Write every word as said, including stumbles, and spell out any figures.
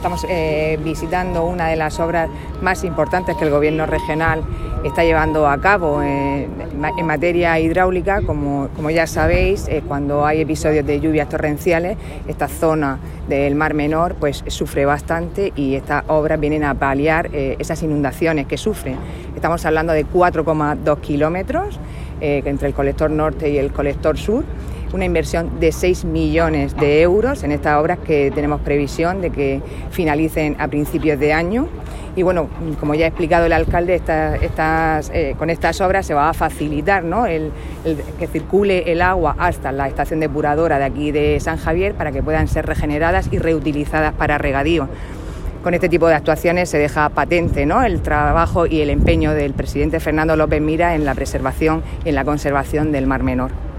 Estamos eh, visitando una de las obras más importantes que el Gobierno regional está llevando a cabo eh, en materia hidráulica. Como, como ya sabéis, eh, cuando hay episodios de lluvias torrenciales, esta zona del Mar Menor pues sufre bastante y estas obras vienen a paliar eh, esas inundaciones que sufren. Estamos hablando de cuatro coma dos kilómetros eh, entre el colector norte y el colector sur. Una inversión de seis millones de euros en estas obras que tenemos previsión de que finalicen a principios de año. Y bueno, como ya ha explicado el alcalde, estas, estas, eh, con estas obras se va a facilitar, ¿no?, el, el que circule el agua hasta la estación depuradora de aquí de San Javier para que puedan ser regeneradas y reutilizadas para regadío. Con este tipo de actuaciones se deja patente, ¿no?, el trabajo y el empeño del presidente Fernando López Mira en la preservación y en la conservación del Mar Menor.